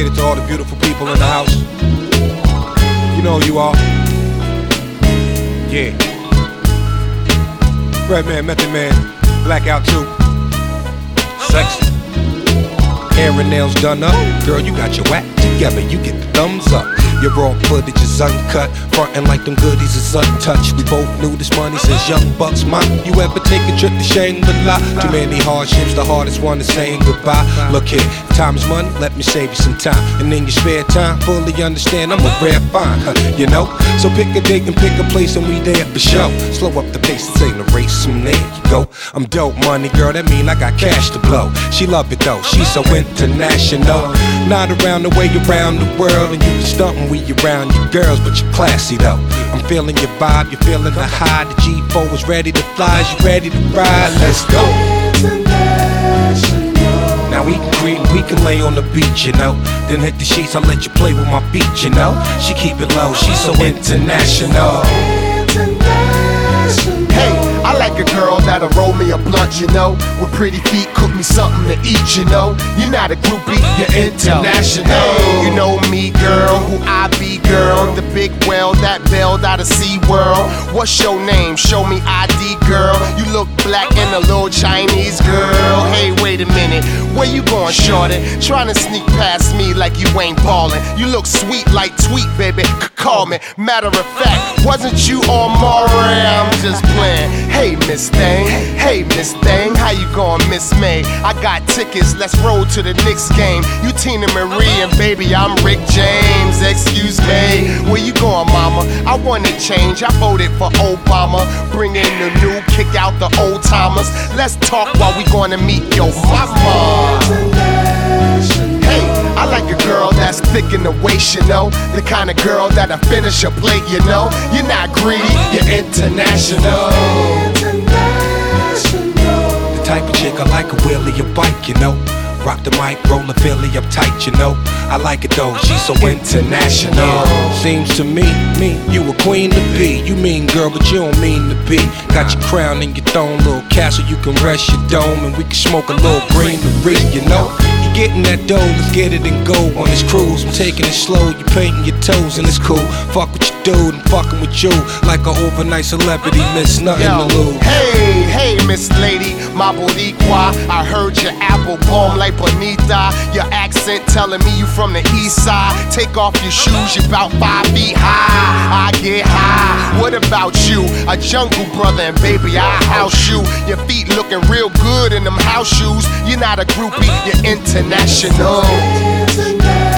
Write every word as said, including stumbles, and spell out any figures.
dedicated to all the beautiful people in the house. You know who you are. Yeah. Redman, Method Man, Blackout two. Sexy. Hair and nails done up. Girl, you got your act together, you get the thumbs up. Your raw footage is uncut, frontin' like them goodies is untouched. We both knew this money since young bucks. Ma, you ever take a trip to Shangri-La? Too many hardships, the hardest one is saying goodbye. Look here, time is money, let me save you some time. And in your spare time, fully understand I'm a rare find, huh, you know? So pick a date and pick a place and we there for show. Slow up the pace, this ain't a race, and there you go. I'm dope money, girl, that mean I got cash to blow. She love it though, she's so international. Not around the way around the world, and you be stuntin' we around your girls, but you're classy though. I'm feeling your vibe, you're feeling the high. The G four is ready to fly, you ready to ride? Let's go. Now we can creep, we can lay on the beach, you know. Then hit the sheets, I'll let you play with my beat, you know. She keep it low, she's so international. Hey, I like a girl that'll roll me a blunt, you know. With pretty feet, cook me something to eat, you know. You're not a groupie, you're international. You know me, girl, who I be, girl. The big whale that bailed out of SeaWorld. What's your name? Show me I D, girl. You look black and a little Chinese, girl. Hey, wait a minute, where you going, shorty? Trying to sneak past me like you ain't ballin'. You look sweet like Tweet, baby, call me. Matter of fact, wasn't you on Maury? I'm just playing. Hey, Miss Thing, hey, Miss Thing, how you going, Miss May? I got tickets, let's roll to the Knicks game. You Tina Marie and baby, I'm Rick James. Excuse me, where you going, mama? I wanna change, I voted for Obama. Bring in the new, kick out the old timers. Let's talk while we gonna meet your mama. Hey, I like a girl that's thick in the waist, you know. The kind of girl that'll finish a plate, you know. You're not greedy, you're international. The type of chick I like a wheelie, a bike, you know. Rock the mic, roll a Philly uptight, you know. I like it though, she's so international. Seems to me, me, you a queen to be. You mean girl, but you don't mean to be. Got your crown and your throne, little castle, you can rest your dome. And we can smoke a little greenery, you know. You getting that dough, let's get it and go on this cruise. I'm taking it slow, you painting your toes and it's cool. Fuck with your dude, I'm fucking with you. Like an overnight celebrity, miss nothing Yo, to lose. Hey, hey, Miss Lady, my Boricua. I heard your apple bomb like Bonita. Your accent telling me you from the east side. Take off your shoes, you're about five feet high. I get high. What about you? A jungle brother, and baby, I house you. Your feet looking real good in them house shoes. You're not a groupie, you're international.